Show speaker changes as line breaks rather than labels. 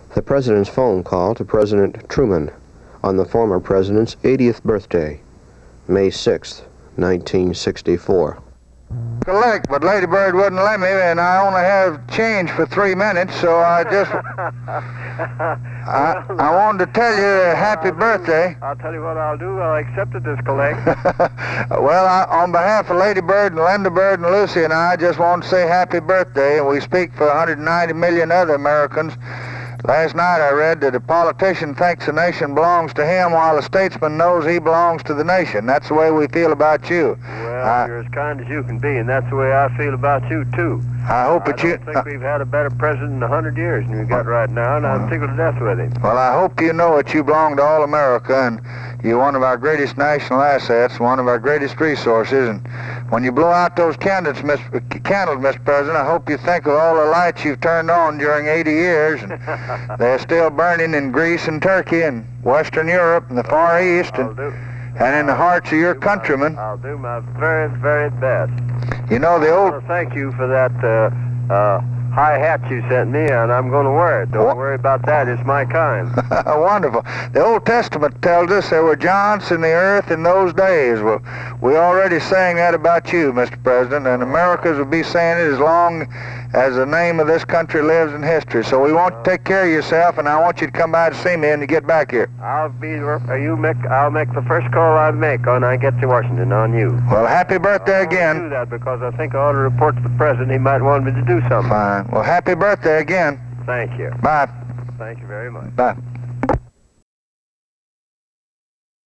The President's phone call to President Truman on the former President's 80th birthday, May 6, 1964.
Collect, but Lady Bird wouldn't let me, and I only have change for 3 minutes, so I just... I wanted to tell you happy birthday.
I'll tell you what I'll do. I'll accept it as collect.
Well, on behalf of Lady Bird and Linda Bird and Lucy and I just want to say happy birthday, and we speak for 190 million other Americans. Last night I read that a politician thinks the nation belongs to him while a statesman knows he belongs to the nation. That's the way we feel about you.
Well, you're as kind as you can be, and that's the way I feel about you, too.
I hope that
I don't think we've had a better president in 100 years than we've got right now, and I'm tickled to death with him.
Well, I hope you know that you belong to all America, and you're one of our greatest national assets, one of our greatest resources, and when you blow out those candles, Mr. President, I hope you think of all the lights you've turned on during 80 years, and they're still burning in Greece and Turkey and Western Europe and the Far East, and in the hearts of your countrymen.
I'll do my very, very best.
You know, the
I
old...
want to thank you for that high hat you sent me, and I'm going to wear it. Don't worry about that. It's my kind.
Wonderful. The Old Testament tells us there were giants in the earth in those days. Well, we already sang that about you, Mr. President, and Americans will be saying it as long as the name of this country lives in history. So we want to take care of yourself, and I want you to come by to see me and to get back here.
I'll make the first call I make when I get to Washington on you.
Well, happy birthday again.
I'll do that because I think I ought to report to the president. He might want me to do something.
Fine. Well, happy birthday again.
Thank you.
Bye.
Thank you very much.
Bye.